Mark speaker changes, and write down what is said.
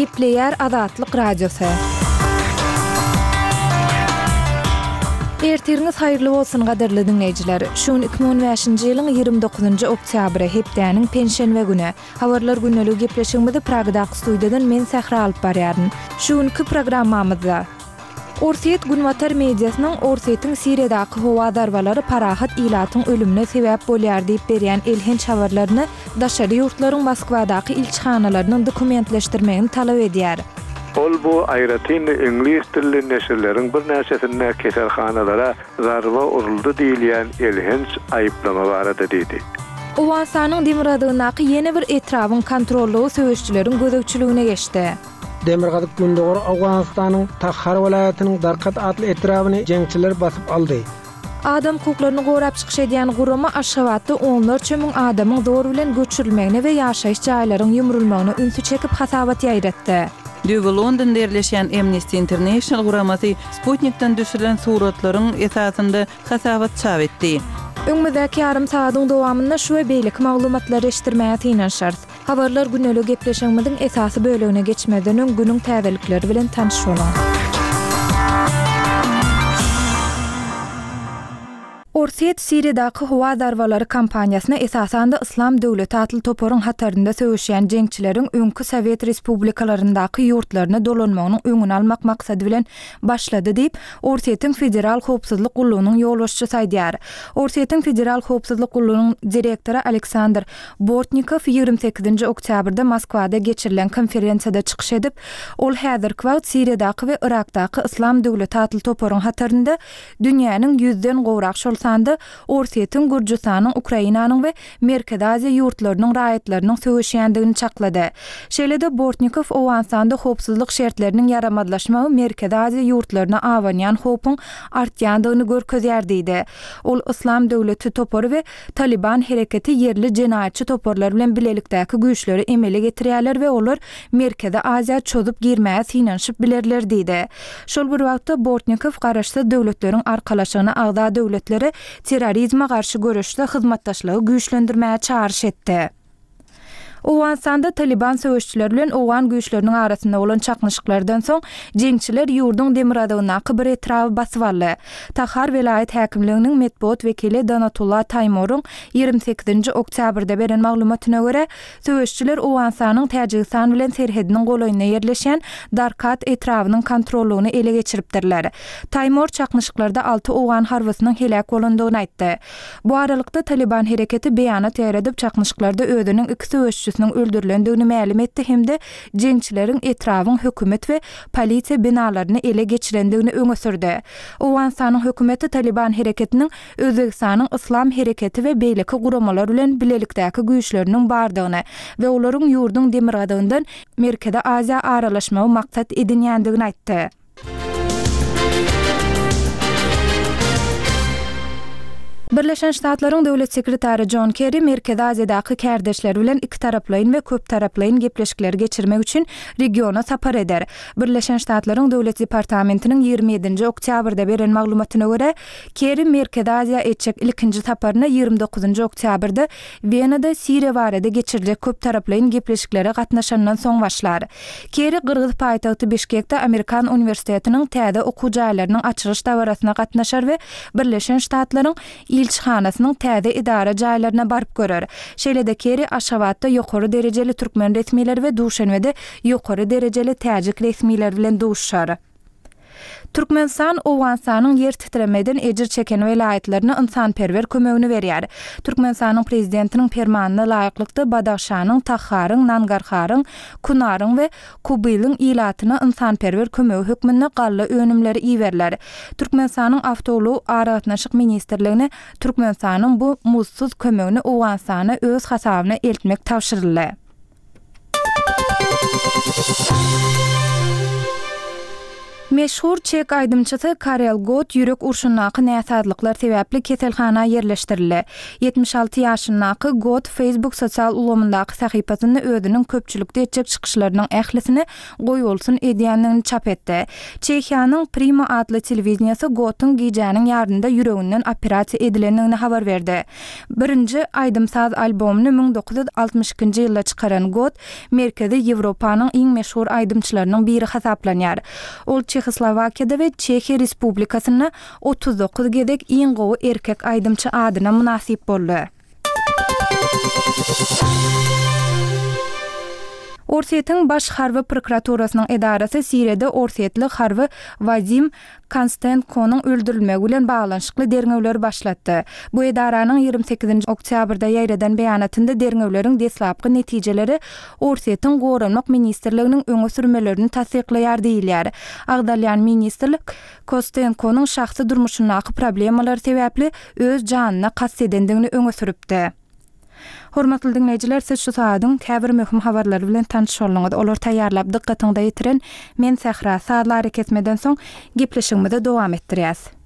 Speaker 1: Gepleyer Azatlyk Radiosu. Ertiriniz hayırlı bolsun gaderli dinleyijiler. Şun 2015-nji ýylyň 29-njy oktýabry hepdäniň penşenbe güni. Habarlar günnälik gepleşigimizde Pragdaky studiýadan men Sähra alyp barýaryn. Şunky programmamyzda Orset Günwatar mediasynyň Orset'iň Siriýadaky howa darbalary parahat ilatyň ölümine sebäp bolýar diýip berýän elhenç habarlaryny daşary ýurtlaryň Moskwadaky ilçihanalarynın dokumentleşdirmegini talap edýär.
Speaker 2: Ol bu aýratyn ingliz dilli neşirleriň bir näçesine keselhanalara zarba uruldy diýilýän elhenç aýyplama barada diýdi.
Speaker 1: Owansanyň Demirgazyňdaky ýene bir etrawyň kontrollugy söwüşçileriň gözegçiligine geçdi.
Speaker 3: Demirgazyk gündogor Awganistanyň Takhar welaýatynyň Darqat adly etrawyny jeňçiler basyp aldy.
Speaker 1: Adam hukuklaryny gorap çykyş edýän gurama Aşgabatda onlarça müň adamyň zor bilen göçürilmegine we ýaşaýyş jaýlarynyň ýumrulmagyna ünsü çekip hasabat ýaýratdy.
Speaker 4: Düýbe Londonda yerleşen Amnesty International guramasy Sputnikden düşürilen suratlaryň esasynda hasabat çap etdi.
Speaker 1: Öňmüzdäki ýarym saatyň dowamynda şu we beýlik maglumatlary eşitdirmäge tyňanşar. Habarlar günnelik gepleşigimiziň esasy bölegine geçmeden öň günüň täzelikleri bilen tanış bolan. Orset Siriýadaky howa darbalary kampaniýasyna esasanda Islam döwleti atly toporyň hatarynda söwüşýän jeňçileriň öňkü Sowet respublikalaryndaky ýurtlaryny dolanmagynyň öňüni almak maksady bilen başlady diýip Orset'iň Federal Howpsuzlyk Gullugynyň ýolbaşçysy aýdýar. Orset'iň Federal Howpsuzlyk Gullugynyň direktory Aleksandr Bortnikov 28-nji oktýabrda Moskwada geçirilen konferensiýada çykyş edip, ol häzirki wagt Siriýadaky we Irakdaky Islam döwleti atly toporyň hatarynda dünýäniň 100den gowrak şolsanda Orset'iň Gürjistanyň, Ukrainanyň we Merkezi Aziýa ýurtlarynyň raýatlarynyň söwüşýändigini çaklady. Şeýle-de Bortnikov Owansanda howpsuzlyk şertleriniň ýaramadlaşmagy Merkezi Aziýa ýurtlaryna awanýan howpyň artýandygyny görkezýär diýdi. Ol Islam döwleti topory we Taliban hereketi yerli jenaýatçy toporlar bilen bilelikdäki güýçleri emele getirýärler we olar Merkezi Aziýa çözup girmäge synanyşyp bilerler diýdi. Şol bir wagtda Bortnikov garaşdy döwletleriň arkalaşygyna agda döwletleri terrorizme garşy görüşde hyzmatdaşlygy güýçlendirmäge çağrış etdi. Owansanda Taliban söwüşçileri bilen Owan güýçleriniň arasynda bolan çaknyşyklardan soň jeňçiler ýurdun Demirgazyňdaky bir etrawy basyp aldy. Takhar welaýat häkimliginiň medpuat wekili Danatullah Taymoryň 28-nji oktýabrda beren maglumatyna görä, söwüşçiler Owansanyň Täjikistan bilen serhediniň golaýyna ýerleşen Darqat etrawynyň kontrollugyny ele geçiripdirler. Taymor çaknyşyklarda 6 Owan harbysynyň helak bolandygyny aýtdy. Bu aralykda Taliban hereketi beýanat ýaradyp çaknyşyklarda özüniň 2 söwüşçüsiniň öldürilendigini ma'lum etdi hemde jeňçileriň etrawyň hökümet we polisiýa binalaryny ele geçirendigini öňe sürdi. Owansanyň hökümeti Taliban hereketiniň Özbekistanyň Islam hereketi we beýleki guramalar bilen bilelikdäki güýçleriniň bardygyny we olaryň ýurdun Demirgazyňdan Merkezi Aziýa aralaşmagy maksat edinýändigini aýtdy. Birleşen Ştatlaryň döwlet sekretary John Kerry Merkezi Aziýadaky kärdeşleri bilen iki taraplaýyn we köp taraplaýyn gepleşikler geçirmek üçin regiona sapar eder. Birleşen Ştatlaryň döwlet departamentiniň 27-nji oktýabrda beren maglumatyna görä, Kerry Merkezi Aziýa etjek ilkinji saparyna 29-njy oktýabrda Wienada Siriýa barada geçirilek köp taraplaýyn gepleşiklere gatnaşandan soň başlar. Kerry Gyrgyz paýtagty Bişkekde Amerikan Uniwersitetiniň täze okuw jaýlarynyň açylyş dawrasyna gatnaşar we Birleşen Ştatlaryň ilçihanasynyň täze idara jaýlaryna baryp görer. Şeýle-de Kerry Aşgabatda ýokary derejeli türkmen resmiýetleri we Duşanbede ýokary derejeli täjik resmiýetleri bilen duşar. Türkmenistan Owansanyň yer titremeden ejir çeken welaýatlaryna ynsanperwer kömegini berýär. Türkmenistanyň prezidentiniň fermanyna laýyklykda Badaxşanyň, Takharyň, Nangarharyň, Kunaryň we Kubylyň ilatyna ynsanperwer kömegi hökmünde galla önümleri iýerler. Türkmenistanyň awtowluw aragatnaşyk ministrligine Türkmenistanyň bu muzsuz kömegini Owansana öz hasabyna eltmek tapşyryldy. Meşhur çek aydımçısı Karel Gott ýürek urşunnaky näsadlyklar sebäpli keselhana yerleşdirildi. 76 ýaşyndaky Gott Facebook sosial ulamyndaky sahypasyny özünün köpçülükde etjek çykyşlarynyň ählisini goýulsyn edýändigini çap etdi. Çekiýanyň Prima adly telewizionyasy Gott'un giýjäniň ýardymynda ýüreginden operasiýa edilendigini habar berdi. Birinji aydymsaz albomyny 1962-nji ýylda çykaran Gott, merkezi Ýewropanyň iň meşhur aydymçylarynyň biri hasaplanýar. Ol Çehoslovakiýada we Çekiýa Respublikasyna 39 gedek iň gowy erkek aydymçy adyna munasip boldy. Orsetiň baş harby prokuraturasynyň edarasy Siriýede Orsetlik harby Vazim Konstantkowyň öldürilmegi bilen baglanşykly derňewler başlatdy. Bu edaranyň 28 oktýabrda ýaýradan beýanatynda derňewleriň deslapky netijeleri Orsetiň Gorunmak ministrliginiň öňe sürmelerini tasdikleýär diýilýär. Agdalýan ministrlik Konstantkowyň şahsy durmuşyndaky problemler sebäpli öz janyna kast edendigini öňe süripdi. Hormatly dinleýijiler, siz şu saatyň käbir möhüm habarlary bilen tanış bolňyz. Olar taýýarlap dikkatiňizde ýetiren men Sähra. Saatlar kesmeden soň gepleşigimizi dowam etdirýäs.